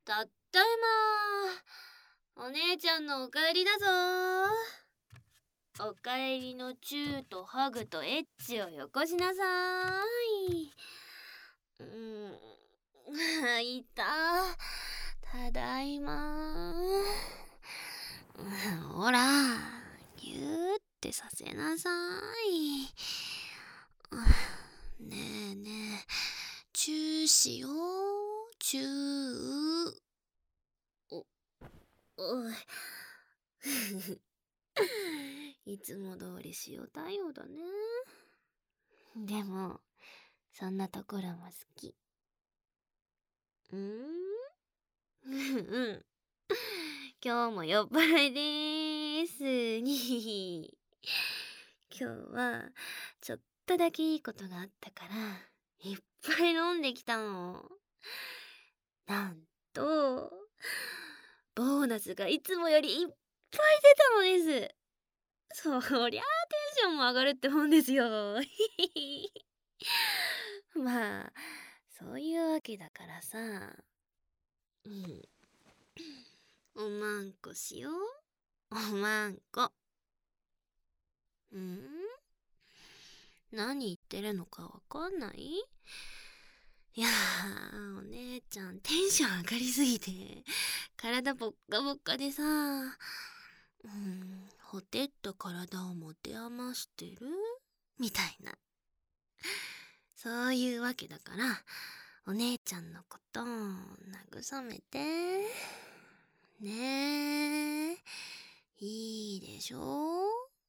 たったいま。お姉ちゃんのお帰りだぞ。お帰りのチューとハグとエッチをよこしなさい。いた。ただいま。ほら、ぎゅーってさせなさい。ねえねえ、チューしよう。チュー。おい。いつも通り塩対応だね。でも、そんなところも好き。うん。今日も酔っ払いでーす。今日は、ちょっとだけいいことがあったから、いっぱい飲んできたの。なんと、ボーナスがいつもよりいっぱい出たのです。そりゃあテンションも上がるってもんですよ。まあ、そういうわけだからさ。おまんこしよう。おまんこ。何言ってるのかわかんない？いやー、お姉ちゃんテンション上がりすぎて、体ボッカボッカでさ、ほてった体を持て余してるみたいな。そういうわけだから、お姉ちゃんのこと慰めて。ねえ、いいでしょ？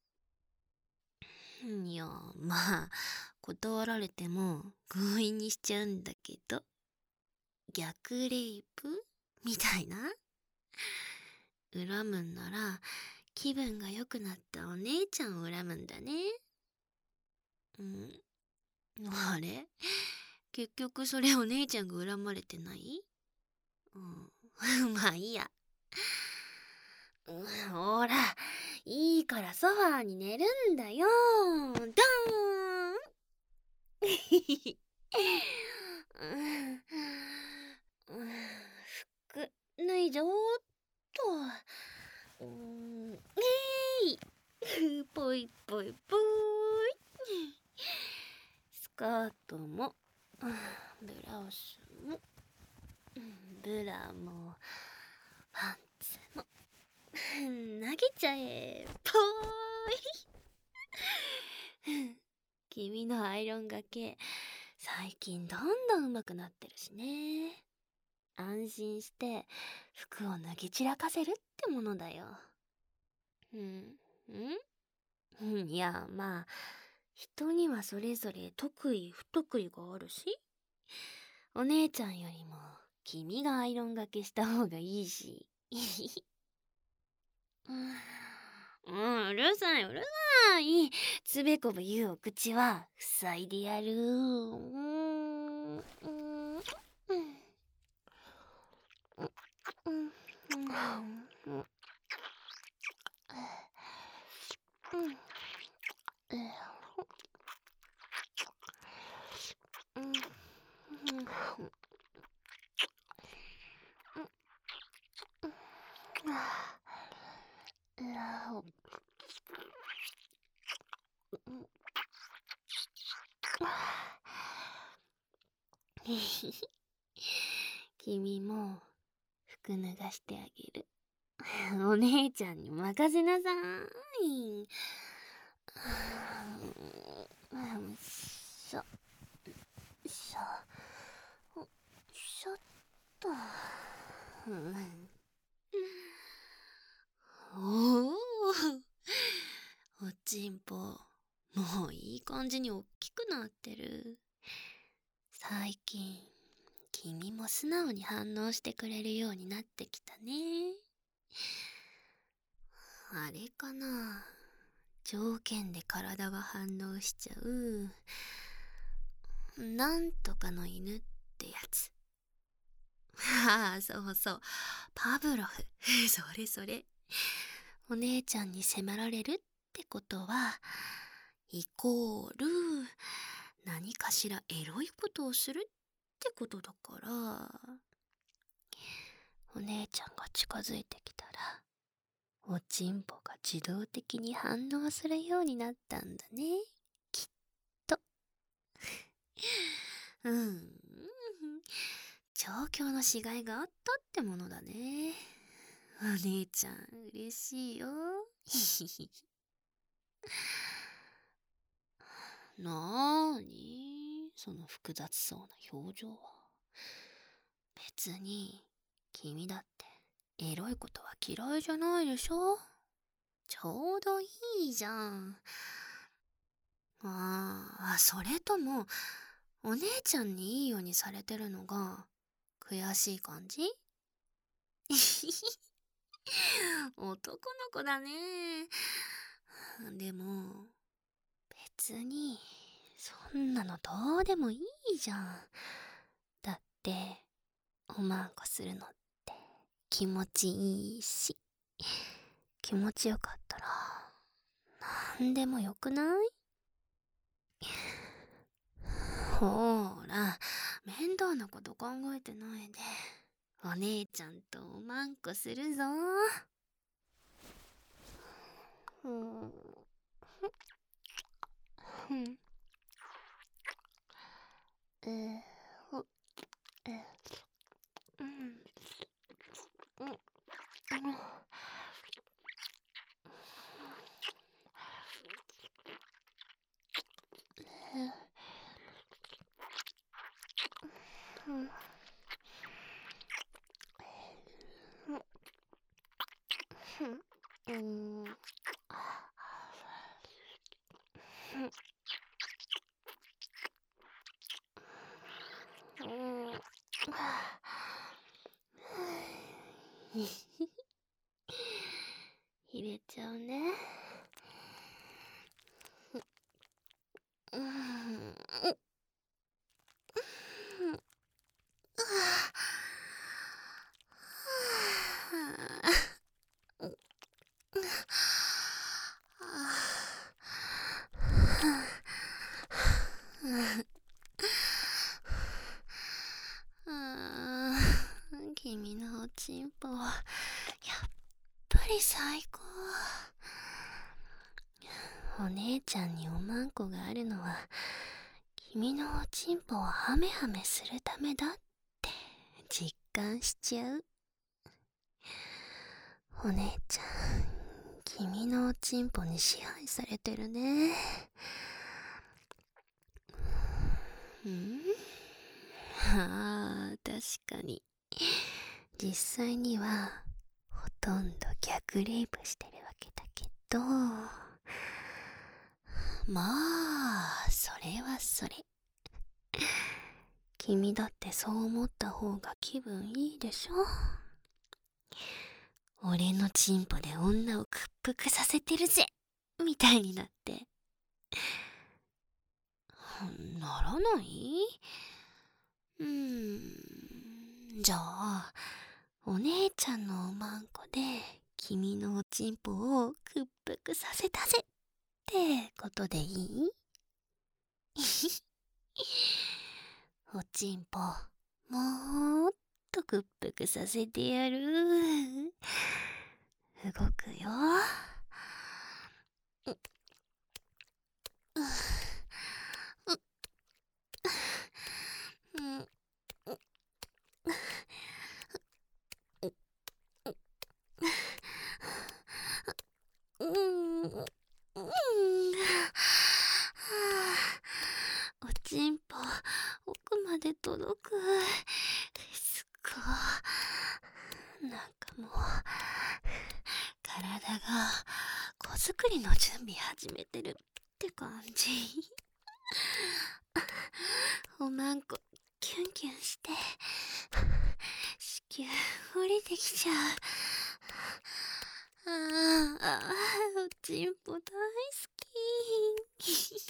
いや、まあ、断られても強引にしちゃうんだけど、逆レイプみたいな。恨むんなら、気分が良くなったお姉ちゃんを恨むんだね。あれ？結局それお姉ちゃんが恨まれてない？まあいいや。ほら、いいからソファーに寝るんだよ。ドーン。服脱いじゃおうっと。ぽいぽいぽい。スカートも、ブラウスも、ブラも、パンツも、投げちゃえ。ぽーい。君のアイロンがけ、最近どんどん上手くなってるしね。安心して服を脱ぎ散らかせるってものだよ。いや、まあ、人にはそれぞれ得意不得意があるし、お姉ちゃんよりも君がアイロンがけした方がいいし。うるさいうるさい。つべこべ言うお口は塞いでやる。君も服脱がしてあげる。お姉ちゃんに任せなさい。しょしょしょっと。おお、おちんぽもういい感じにおっきくなってる。最近君も素直に反応してくれるようになってきたね。あれかな、条件で体が反応しちゃうなんとかの犬ってやつ。ああ、そうそう、パブロフ。それそれ。お姉ちゃんに迫られるってことはイコール何かしらエロいことをするってことだから、 姉ちゃんが近づいてきたら、おちんぽが自動的に反応するようになったんだね。きっと。うん。調教のしがいがあったってものだね。お姉ちゃん、嬉しいよ。なーに、その複雑そうな表情は。別に、君だってエロいことは嫌いじゃないでしょ。ちょうどいいじゃん。それとも、お姉ちゃんにいいようにされてるのが悔しい感じ？男の子だね。でも、別に、そんなのどうでもいいじゃん。だって、おまんこするのって気持ちいいし、気持ちよかったら、なんでもよくない？ほーら、面倒なこと考えてないで、お姉ちゃんとおまんこするぞ。うん。ほ、うん。入れちゃうね。君のおちんぽはやっぱり最高。お姉ちゃんにおまんこがあるのは君のおちんぽをハメハメするためだって実感しちゃう。お姉ちゃん、君のおちんぽに支配されてるね。確かに。実際にはほとんど逆レイプしてるわけだけど、それはそれ。君だってそう思った方が気分いいでしょ。俺のチンポで女を屈服させてるぜみたいになって。ならない？じゃあ、お姉ちゃんのおまんこで君のおちんぽを屈服させたぜってことでいい？おちんぽ、もっと屈服させてやる。動くよ。おちんぽ、奥まで届く。すっご。なんかもう、体が子作りの準備始めてるって感じ。おまんこ、キュンキュンして、子宮降りてきちゃう。おちんぽ大好き。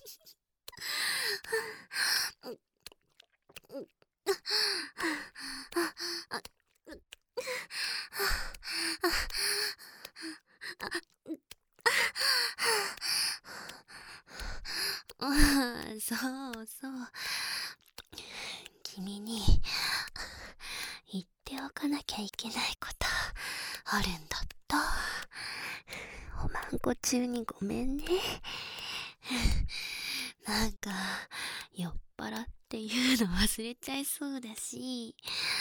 そうそう。君に言っておかなきゃいけないことあるんだった。おまんこ中にごめんね。なんか酔っ払っていうの忘れちゃいそうだし。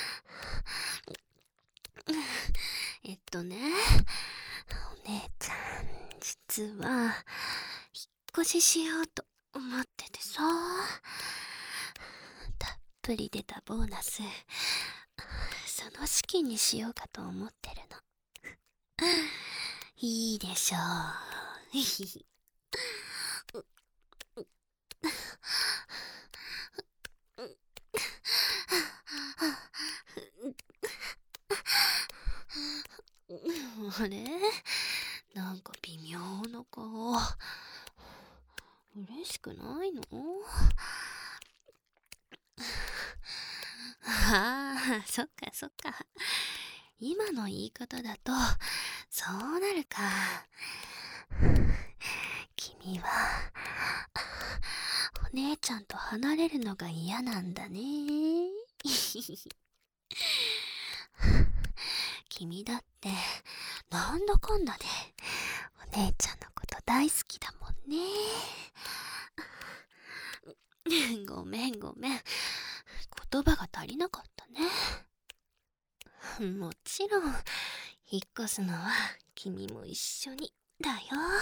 お姉ちゃん、実は引っ越ししようと思っててさ、たっぷり出たボーナスその資金にしようかと思ってるの。いいでしょう。あれ、なんか微妙な顔。嬉しくないの？ああ、そっかそっか。今の言い方だとそうなるか。君はお姉ちゃんと離れるのが嫌なんだね。君だってなんだかんだでお姉ちゃんのこと大好きだもんね。ごめんごめん、言葉が足りなかったね。もちろん引っ越すのは君も一緒にだよ。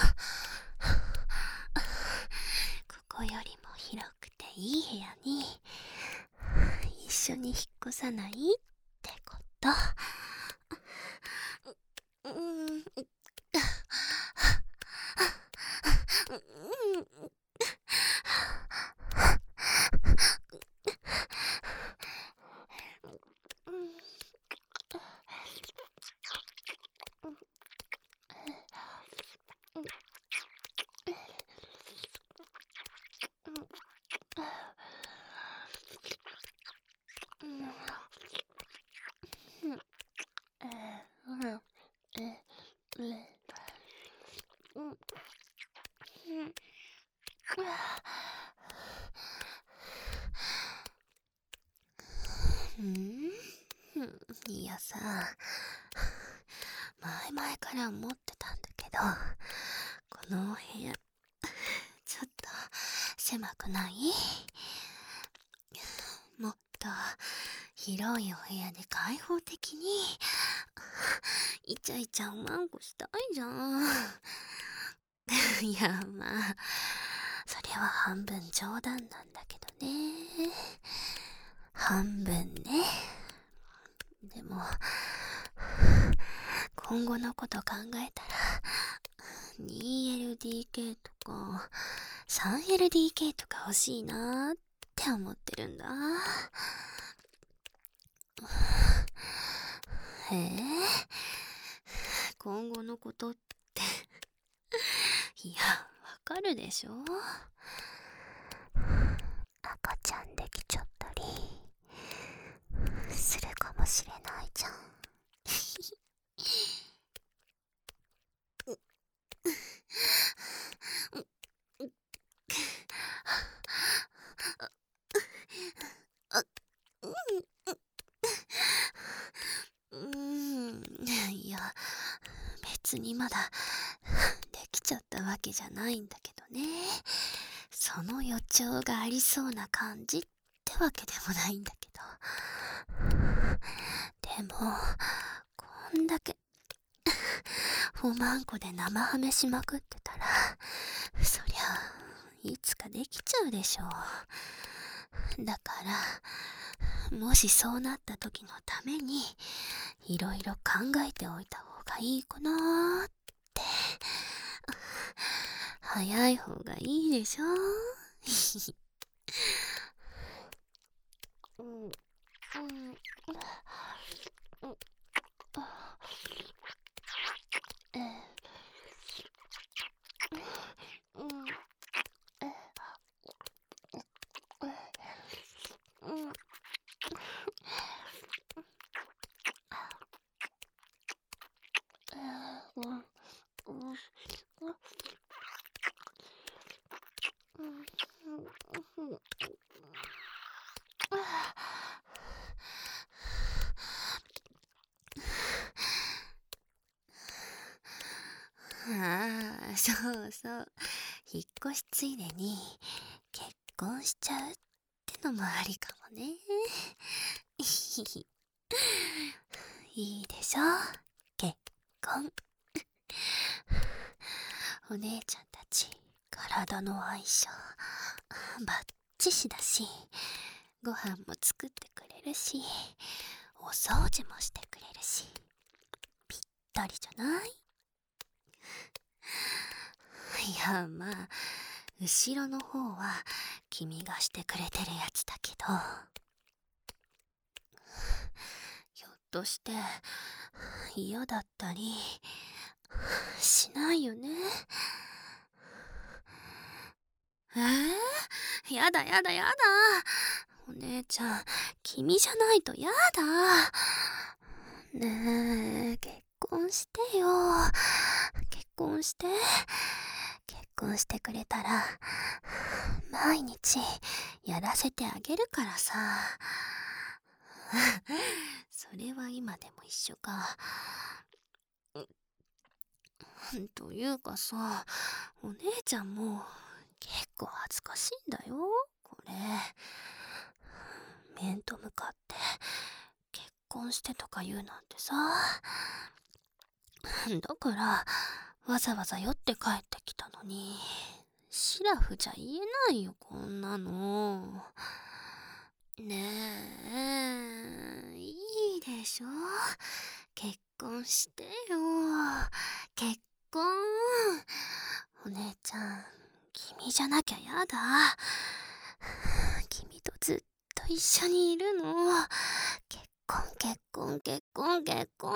ここよりも広くていい部屋に一緒に引っ越さないってこと。いやさ、前々から思ってたんだけど、このお部屋ちょっと狭くない？もっと広いお部屋で開放的にイチャイチャおまんこしたいじゃん。いや、まあそれは半分冗談なんだけどね。半分ね。でも今後のこと考えたら 2LDK とか 3LDK とか欲しいなって思ってるんだ。へえ、今後のことっていや、わかるでしょ。赤ちゃんできちゃったりするかもしれないじゃん。いや、別にまだできちゃったわけじゃないんだけどね。その予兆がありそうな感じってわけでもないんだけど。でもこんだけおまんこで生ハメしまくってたら、そりゃいつかできちゃうでしょう。だからもしそうなった時のためにいろいろ考えておいた方がいいかなーって。早い方がいいでしょ。 ああ、そうそう。引っ越しついでに結婚しちゃうってのもありかもね。いいでしょ、結婚。お姉ちゃんたち、体の相性バッチシだし、ご飯も作ってくれるし、お掃除もしてくれるし、ぴったりじゃない？いや、まあ後ろの方は君がしてくれてるやつだけど、ひょっとして嫌だったりしないよね？やだやだやだ。お姉ちゃん、君じゃないとやだ。ねえ、結婚してよ。結婚して。結婚してくれたら、毎日やらせてあげるからさ。それは今でも一緒か。というかさ、お姉ちゃんも結構恥ずかしいんだよ、これ。面と向かって結婚してとか言うなんてさ。だからわざわざ酔って帰ってきたのに、シラフじゃ言えないよ、こんなの。ねえ、いいでしょ、結婚してよ。結婚。お姉ちゃん、君じゃなきゃやだ。君とずっと一緒にいるの。結婚結婚結婚結婚。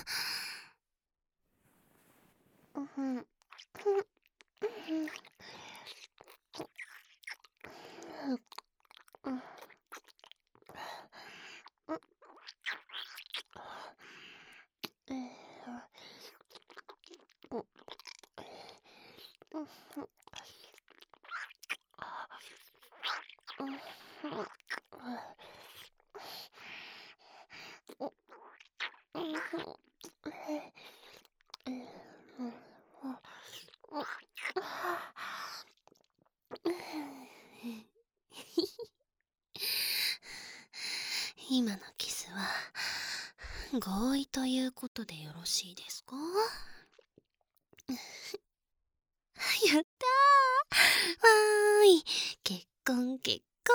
今のキスは合意ということでよろしいですか？やったー、わーい、結婚結婚。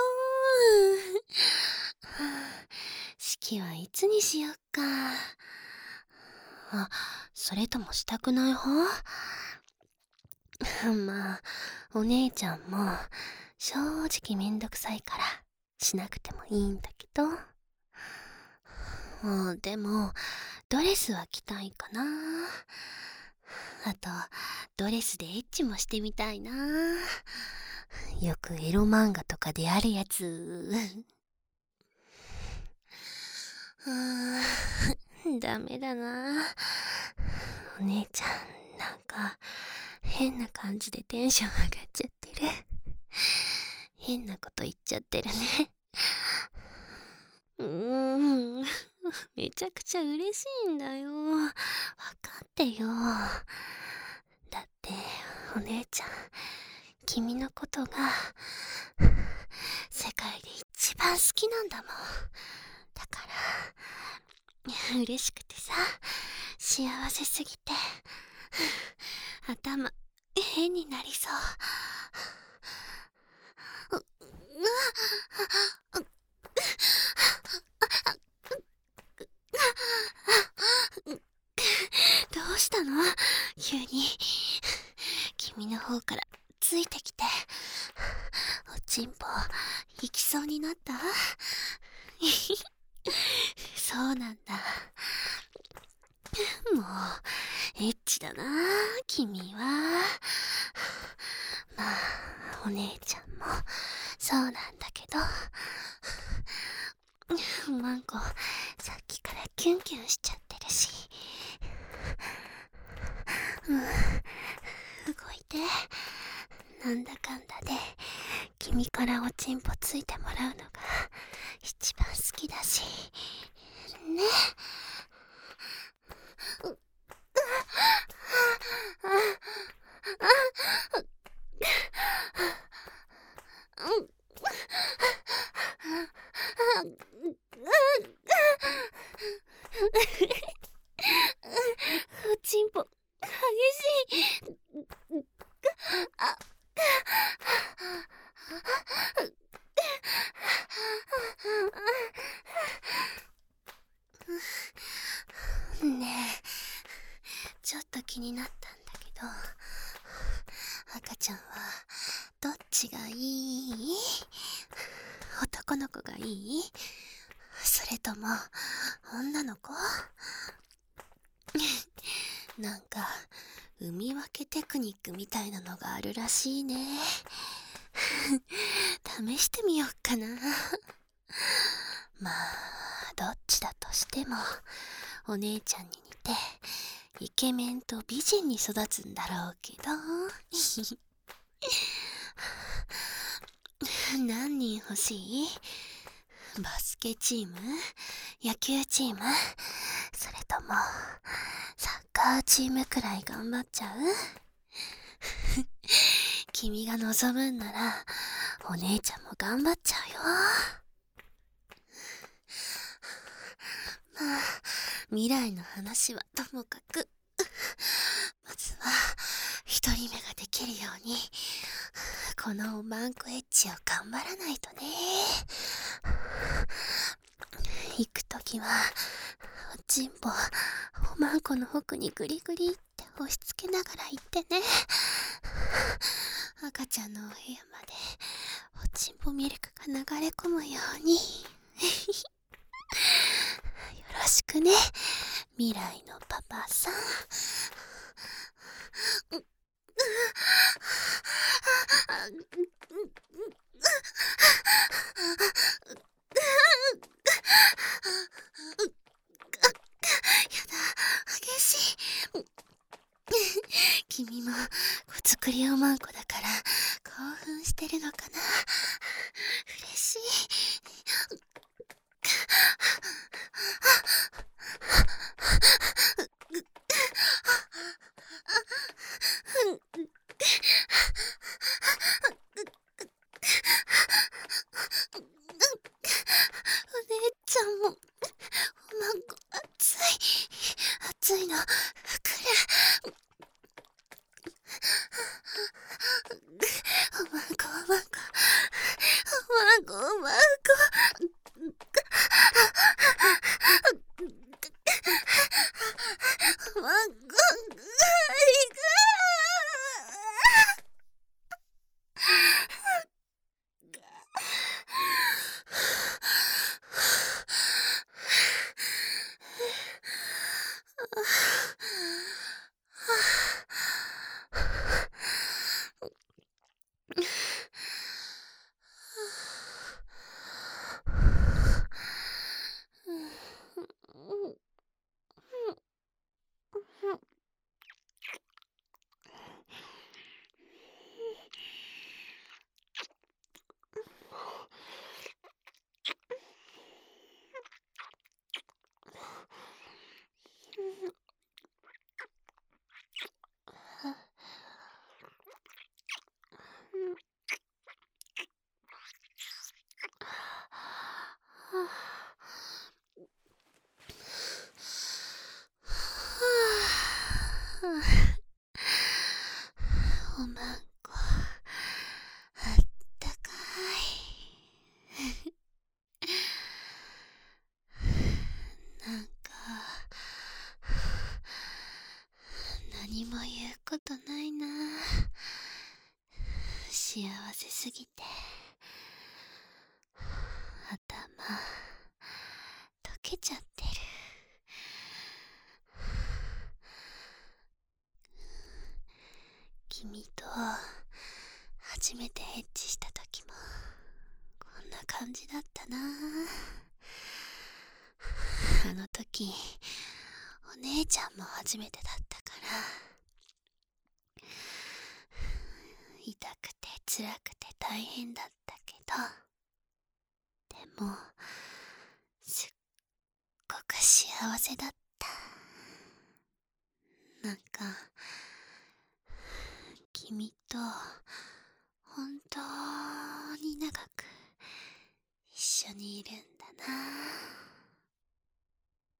式はいつにしよっか。あ、それともしたくない派？まあお姉ちゃんも正直めんどくさいからしなくてもいいんだけど。でもドレスは着たいかな。あとドレスでエッチもしてみたいな。よくエロ漫画とかであるやつ。ダメだな。お姉ちゃん、なんか変な感じでテンション上がっちゃってる。変なこと言っちゃってるね。めちゃくちゃ嬉しいんだよ。わかってよ。だってお姉ちゃん、君のことが世界で一番好きなんだもん。だから嬉しくてさ、幸せすぎて頭変になりそう。どうしたの？急に君の方からついてきて、おちんぽ行きそうになった？そうなんだ。もうエッチだな君は。まあお姉ちゃんもそうなんだけど、マンコさっきからキュンキュンしちゃってるし。動いて。なんだかんだで君からおちんぽついてもらうのが一番好きだしね。 おちんぽ激しい。あねえ、ちょっと気になったんだけど、赤ちゃんはどっちがいい？男の子がいい？それとも女の子？なんか産み分けテクニックみたいなのがあるらしいね。試してみようかな。まあどっちだとしてもお姉ちゃんに似てイケメンと美人に育つんだろうけど。何人欲しい？バスケチーム？野球チーム？それともサッカーチームくらい頑張っちゃう？君が望むんならお姉ちゃんも頑張っちゃうよ。まあ未来の話はともかく、まずは一人目ができるようにこのおまんこエッチを頑張らないとね。行くときはおちんぽおまんこの奥にグリグリって押し付けながら行ってね。赤ちゃんのお部屋までおちんぽミルクが流れ込むように。よろしくね、未来のパパさん。激しい。君も子作りおまんこだから興奮してるのかな。嬉しい。お姉ちゃんもおまんこ熱い。熱いの来る。おまんこおまんこおまんこおまんこ。おまんこおまんこあったかい。なんか何も言うことないな。幸せすぎて頭溶けちゃってる。君と初めてエッチした時もこんな感じだったな。あの時お姉ちゃんも初めてだったから痛くて辛くて大変だったけど、でもすっごく幸せだった。なんか君と本当に長く一緒にいるんだな。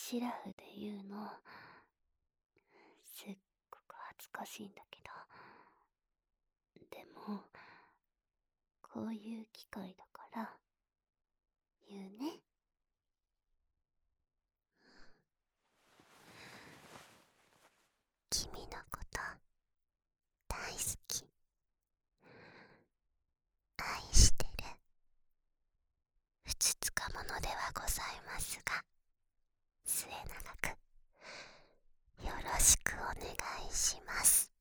シラフで言うのすっごく恥ずかしいんだけど、でもこういう機会だから言うね。君のこと大好き、愛してる。ふつつかものではございますが、末永くよろしくお願いします。